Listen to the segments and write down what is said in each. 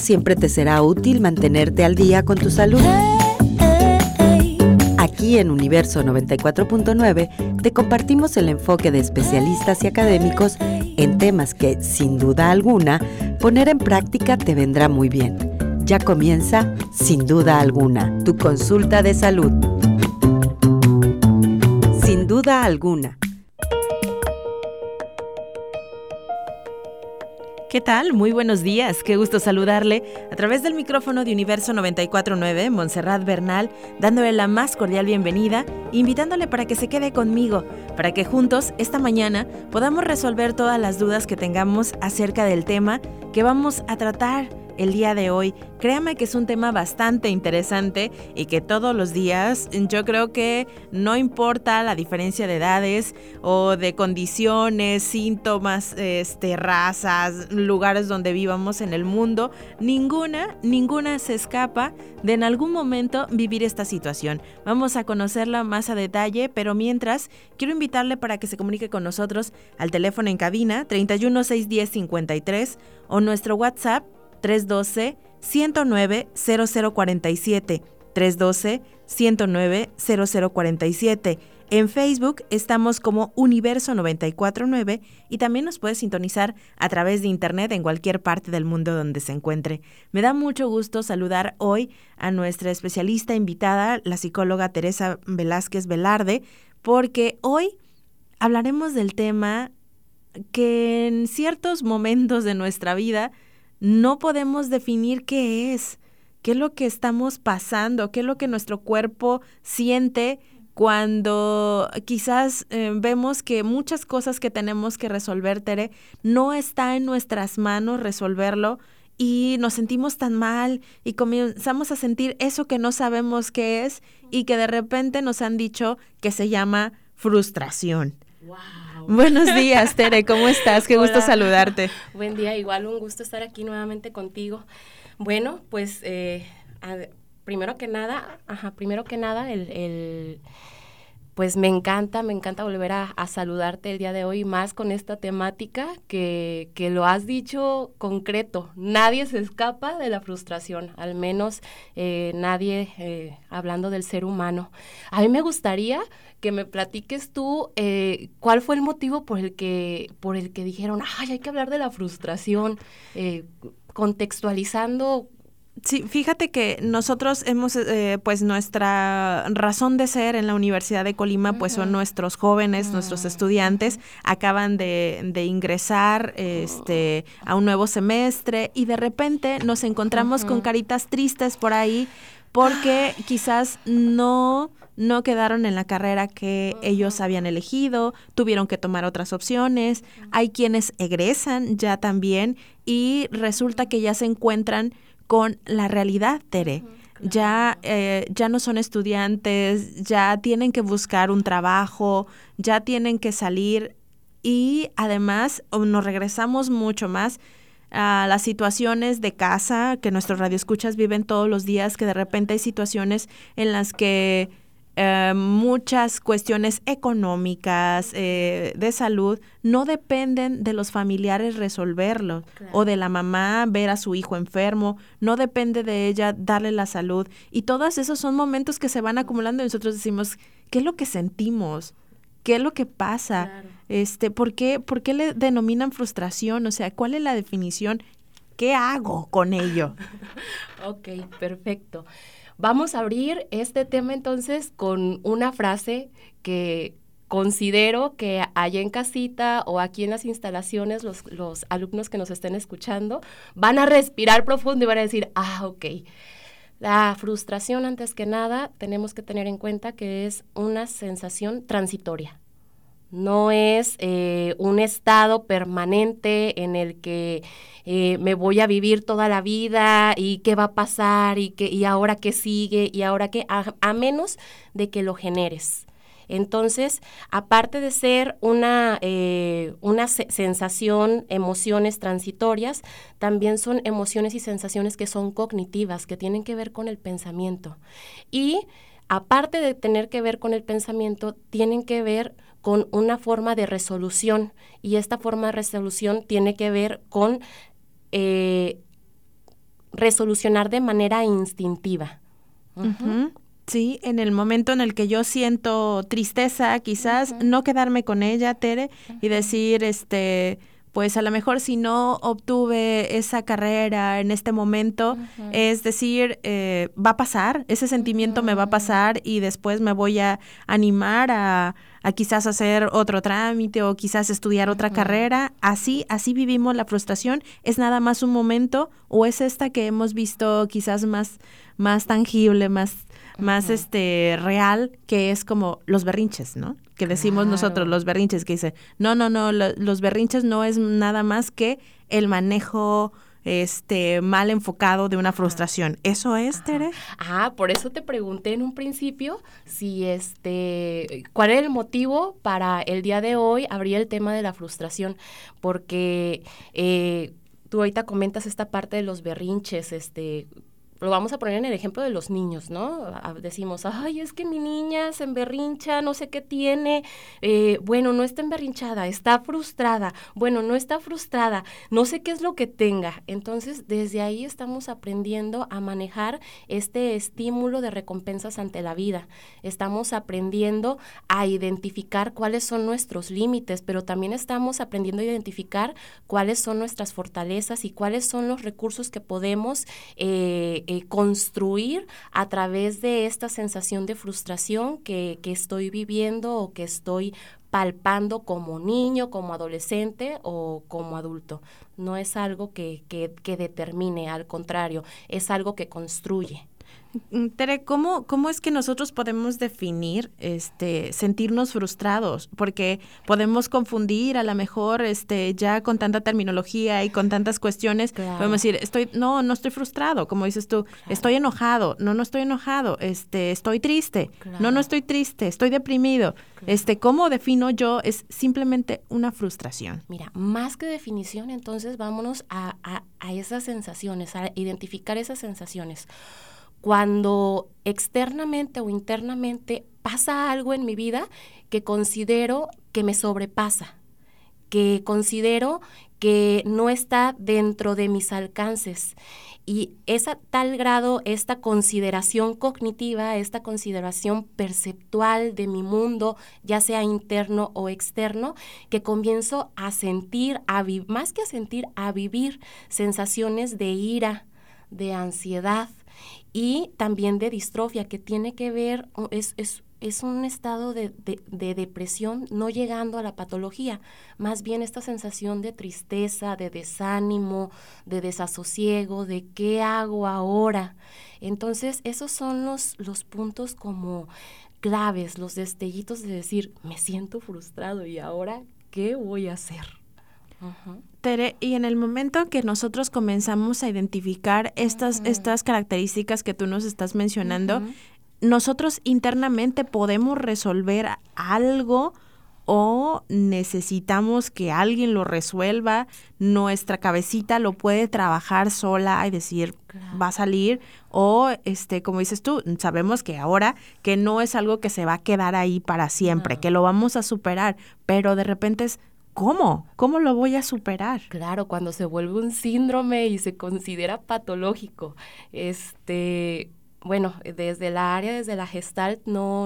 siempre te será útil mantenerte al día con tu salud. Aquí en Universo 94.9 te compartimos el enfoque de especialistas y académicos en temas que, sin duda alguna, poner en práctica te vendrá muy bien. Ya comienza, sin duda alguna, tu consulta de salud. Sin duda alguna. ¿Qué tal? Muy buenos días, qué gusto saludarle a través del micrófono de Universo 94.9, Montserrat Bernal, dándole la más cordial bienvenida, invitándole para que se quede conmigo, para que juntos esta mañana podamos resolver todas las dudas que tengamos acerca del tema que vamos a tratar el día de hoy. Créame que es un tema bastante interesante y que todos los días, yo creo que no importa la diferencia de edades o de condiciones, síntomas, razas, lugares donde vivamos en el mundo, ninguna se escapa de en algún momento vivir esta situación. Vamos a conocerla más a detalle, pero mientras quiero invitarle para que se comunique con nosotros al teléfono en cabina 31 610 53 o nuestro WhatsApp 312-109-0047, 312-109-0047. En Facebook estamos como Universo 94.9 y también nos puede sintonizar a través de internet en cualquier parte del mundo donde se encuentre. Me da mucho gusto saludar hoy a nuestra especialista invitada, la psicóloga Teresa Velázquez Velarde, porque hoy hablaremos del tema que en ciertos momentos de nuestra vida no podemos definir qué es lo que estamos pasando, qué es lo que nuestro cuerpo siente cuando quizás vemos que muchas cosas que tenemos que resolver, Tere, no está en nuestras manos resolverlo y nos sentimos tan mal y comenzamos a sentir eso que no sabemos qué es y que de repente nos han dicho que se llama frustración. ¡Wow! Buenos días, Tere, ¿cómo estás? Qué gusto saludarte. Buen día, igual un gusto estar aquí nuevamente contigo. Bueno, pues primero que nada, pues me encanta volver a saludarte el día de hoy, más con esta temática que lo has dicho concreto. Nadie se escapa de la frustración, al menos nadie hablando del ser humano. A mí me gustaría que me platiques tú cuál fue el motivo por el que dijeron, hay que hablar de la frustración, contextualizando. Sí, fíjate que nosotros hemos, pues nuestra razón de ser en la Universidad de Colima, pues son nuestros jóvenes, nuestros estudiantes, acaban de ingresar a un nuevo semestre y de repente nos encontramos con caritas tristes por ahí porque quizás no quedaron en la carrera que ellos habían elegido, tuvieron que tomar otras opciones, hay quienes egresan ya también y resulta que ya se encuentran con la realidad, Tere. Claro. Ya no son estudiantes, ya tienen que buscar un trabajo, ya tienen que salir y además nos regresamos mucho más a las situaciones de casa que nuestros radioescuchas viven todos los días, que de repente hay situaciones en las que muchas cuestiones económicas, de salud, no dependen de los familiares resolverlo, claro, o de la mamá ver a su hijo enfermo, no depende de ella darle la salud. Y todos esos son momentos que se van acumulando y nosotros decimos, ¿qué es lo que sentimos? ¿Qué es lo que pasa? Claro. ¿Por qué le denominan frustración? O sea, ¿cuál es la definición? ¿Qué hago con ello? Ok, perfecto. Vamos a abrir este tema entonces con una frase que considero que allá en casita o aquí en las instalaciones los alumnos que nos estén escuchando van a respirar profundo y van a decir, ok. La frustración, antes que nada, tenemos que tener en cuenta que es una sensación transitoria. No es un estado permanente en el que me voy a vivir toda la vida y qué va a pasar y ahora qué sigue y ahora qué, a menos de que lo generes. Entonces, aparte de ser una sensación, emociones transitorias, también son emociones y sensaciones que son cognitivas, que tienen que ver con el pensamiento. Y aparte de tener que ver con el pensamiento, tienen que ver con una forma de resolución, y esta forma de resolución tiene que ver con resolucionar de manera instintiva. Sí, en el momento en el que yo siento tristeza, quizás no quedarme con ella, Tere, y decir, pues a lo mejor si no obtuve esa carrera en este momento, es decir, va a pasar, ese sentimiento me va a pasar y después me voy a animar a quizás hacer otro trámite o quizás estudiar otra carrera. Así vivimos la frustración. ¿Es nada más un momento o es esta que hemos visto quizás más tangible, más real, que es como los berrinches, ¿no? Que decimos nosotros, los berrinches, que dice, no, los berrinches no es nada más que el manejo mal enfocado de una frustración. ¿Eso es, Tere? Por eso te pregunté en un principio si cuál era el motivo para el día de hoy abrir el tema de la frustración, porque tú ahorita comentas esta parte de los berrinches, lo vamos a poner en el ejemplo de los niños, ¿no? Decimos, ay, es que mi niña se emberrincha, no sé qué tiene. Bueno, no está emberrinchada, está frustrada. Bueno, no está frustrada, no sé qué es lo que tenga. Entonces, desde ahí estamos aprendiendo a manejar este estímulo de recompensas ante la vida. Estamos aprendiendo a identificar cuáles son nuestros límites, pero también estamos aprendiendo a identificar cuáles son nuestras fortalezas y cuáles son los recursos que podemos construir a través de esta sensación de frustración que estoy viviendo o que estoy palpando como niño, como adolescente o como adulto. No es algo que determine, al contrario, es algo que construye. Tere, ¿cómo es que nosotros podemos definir sentirnos frustrados? Porque podemos confundir a lo mejor ya con tanta terminología y con tantas cuestiones, podemos decir, no estoy frustrado, como dices tú, estoy enojado, no estoy enojado, estoy triste, no estoy triste, estoy deprimido. ¿Cómo defino yo? Es simplemente una frustración. Mira, más que definición, entonces vámonos a esas sensaciones, a identificar esas sensaciones. Cuando externamente o internamente pasa algo en mi vida que considero que me sobrepasa, que considero que no está dentro de mis alcances, y es a tal grado esta consideración cognitiva, esta consideración perceptual de mi mundo, ya sea interno o externo, que comienzo a sentir, más que a sentir, a vivir sensaciones de ira, de ansiedad, y también de distrofia, que tiene que ver, es un estado de depresión, no llegando a la patología, más bien esta sensación de tristeza, de desánimo, de desasosiego, de ¿qué hago ahora? Entonces, esos son los puntos como claves, los destellitos de decir, me siento frustrado y ahora, ¿qué voy a hacer? Tere, y en el momento que nosotros comenzamos a identificar estas características que tú nos estás mencionando, ¿nosotros internamente podemos resolver algo o necesitamos que alguien lo resuelva? ¿Nuestra cabecita lo puede trabajar sola y decir, va a salir? O, como dices tú, sabemos que ahora que no es algo que se va a quedar ahí para siempre, que lo vamos a superar, pero de repente es, ¿cómo? ¿Cómo lo voy a superar? Claro, cuando se vuelve un síndrome y se considera patológico. Bueno, desde la Gestalt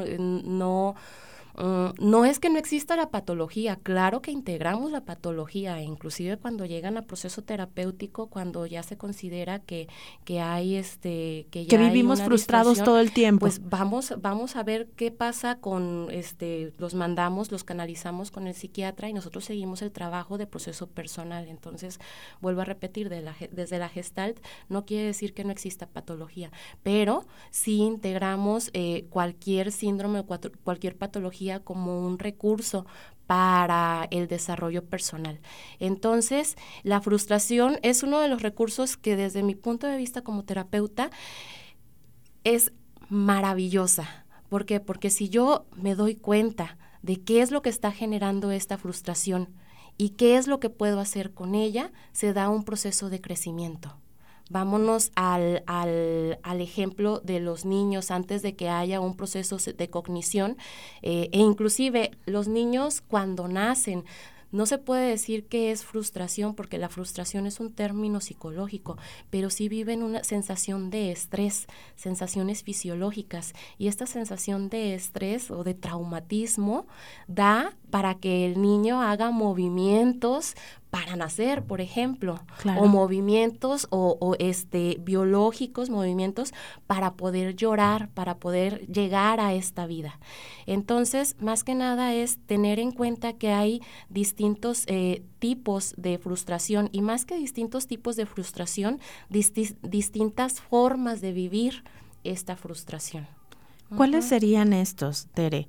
no es que no exista la patología, claro que integramos la patología, inclusive cuando llegan a proceso terapéutico, cuando ya se considera que hay que vivimos frustrados todo el tiempo. Pues vamos a ver qué pasa con los canalizamos con el psiquiatra y nosotros seguimos el trabajo de proceso personal. Entonces, vuelvo a repetir, desde la Gestalt no quiere decir que no exista patología, pero sí integramos cualquier síndrome o cualquier patología como un recurso para el desarrollo personal. Entonces, la frustración es uno de los recursos que desde mi punto de vista como terapeuta es maravillosa. ¿Por qué? Porque si yo me doy cuenta de qué es lo que está generando esta frustración y qué es lo que puedo hacer con ella, se da un proceso de crecimiento. Vámonos al ejemplo de los niños antes de que haya un proceso de cognición, e inclusive los niños cuando nacen No se puede decir que es frustración, porque la frustración es un término psicológico, pero sí viven una sensación de estrés, sensaciones fisiológicas, y esta sensación de estrés o de traumatismo da para que el niño haga movimientos para nacer, por ejemplo, claro. o movimientos o biológicos, movimientos para poder llorar, para poder llegar a esta vida. Entonces, más que nada es tener en cuenta que hay distintos tipos de frustración, y más que distintos tipos de frustración, distintas formas de vivir esta frustración. ¿Cuáles serían estos, Tere?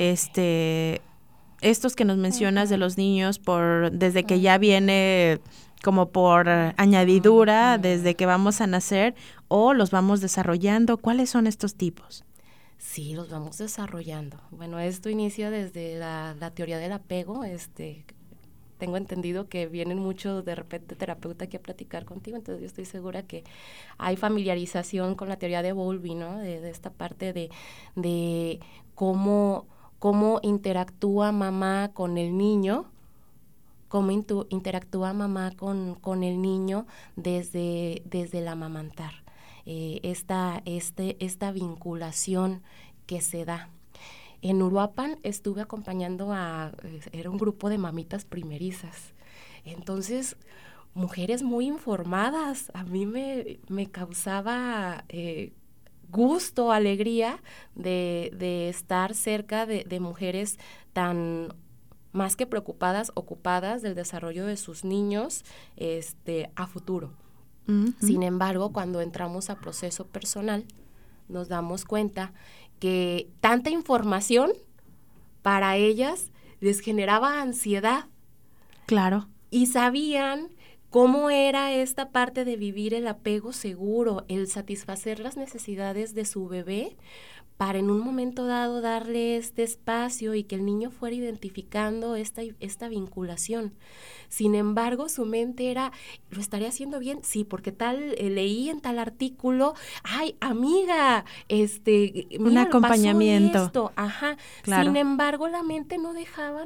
Estos que nos mencionas de los niños desde que ya viene como por añadidura, desde que vamos a nacer, o los vamos desarrollando. ¿Cuáles son estos tipos? Sí, los vamos desarrollando. Bueno, esto inicia desde la teoría del apego. Tengo entendido que vienen muchos de repente terapeuta aquí a platicar contigo, entonces yo estoy segura que hay familiarización con la teoría de Bowlby, ¿no? De esta parte de cómo interactúa mamá con el niño, cómo interactúa mamá con el niño desde el amamantar, esta vinculación que se da. En Uruapan estuve acompañando era un grupo de mamitas primerizas, entonces mujeres muy informadas. A mí me causaba gusto, alegría de estar cerca de mujeres tan más que preocupadas, ocupadas del desarrollo de sus niños a futuro. Uh-huh. Sin embargo, cuando entramos a proceso personal, nos damos cuenta que tanta información para ellas les generaba ansiedad. Claro. Y sabían cómo era esta parte de vivir el apego seguro, el satisfacer las necesidades de su bebé, para en un momento dado darle este espacio y que el niño fuera identificando esta vinculación. Sin embargo, su mente era, ¿lo estaré haciendo bien? Sí, porque leí en tal artículo, ¡ay, amiga! Un acompañamiento. Pasó esto. Ajá. Claro. Sin embargo, la mente no dejaba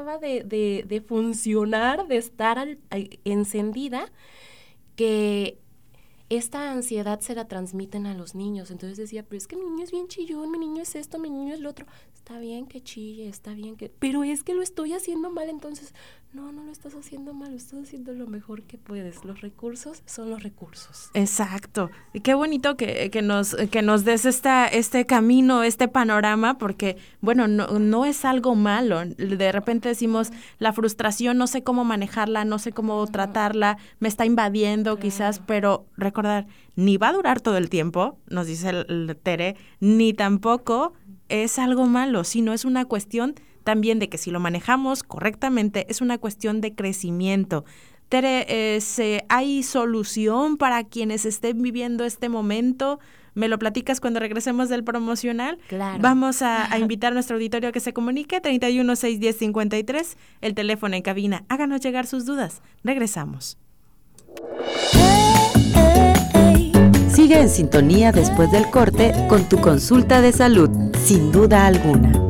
de funcionar, de estar encendida, que esta ansiedad se la transmiten a los niños. Entonces decía, pero es que mi niño es bien chillón, mi niño es esto, mi niño es lo otro. Está bien que chille, está bien que... Pero es que lo estoy haciendo mal. Entonces, no lo estás haciendo mal, lo estás haciendo lo mejor que puedes. Los recursos son los recursos. Exacto. Y qué bonito que nos des este camino, este panorama, porque, bueno, no es algo malo. De repente decimos, la frustración, no sé cómo manejarla, no sé cómo tratarla, me está invadiendo quizás, pero recordar, ni va a durar todo el tiempo, nos dice el Tere, ni tampoco es algo malo, sino es una cuestión también de que si lo manejamos correctamente, es una cuestión de crecimiento. Tere, ¿hay solución para quienes estén viviendo este momento? ¿Me lo platicas cuando regresemos del promocional? Claro. Vamos a invitar a nuestro auditorio a que se comunique, 31-610-53, el teléfono en cabina. Háganos llegar sus dudas. Regresamos. Sigue en sintonía después del corte con tu consulta de salud, sin duda alguna.